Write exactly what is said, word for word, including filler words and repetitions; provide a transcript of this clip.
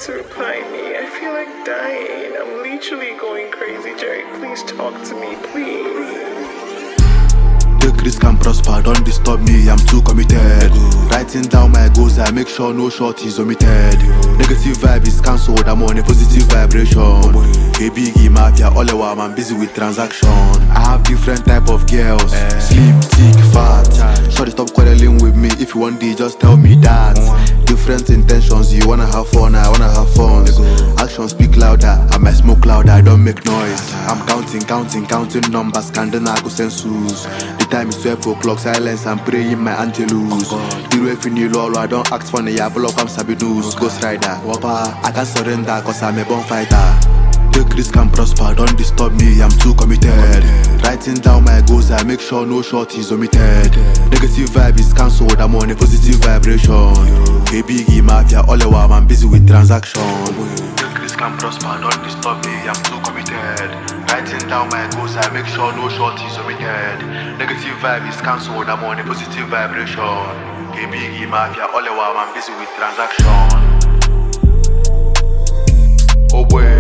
to reply me. I feel like dying. I'm literally going crazy. Jerry, please talk to me, please. Take risk and prosper, don't disturb me, I'm too committed. Writing down my goals, I make sure no short is omitted. Negative vibe is cancelled, I'm on a positive vibration. Hey biggie mafia, all the while I'm busy with transaction. I have different type of girls, slim, thick, fat. Shorty stop quarreling with me, if you want day just tell me that. Different intentions, you wanna have fun, I wanna have fun. Actions speak louder, I might smoke louder, I don't make noise. I'm counting, counting, counting numbers, candle I go census. The time is twelve o'clock, silence, I'm praying my angelus. You if you need lolo, I don't act funny, I block, I'm sabi news. Ghost rider, whopper, I can't surrender cause I'm a born fighter. Take risk and prosper, don't disturb me, I'm too committed. Writing down my goals, I make sure no short is omitted. Negative vibe is cancelled, I'm on a positive vibration. Hey biggie mafia, all the while I'm busy with transaction. Take risk and prosper, don't disturb me, I'm too committed. Writing down my goals, I make sure no short is omitted. Negative vibe is cancelled, I'm on a positive vibration. Hey biggie mafia, all the while I'm busy with transaction. Oh boy.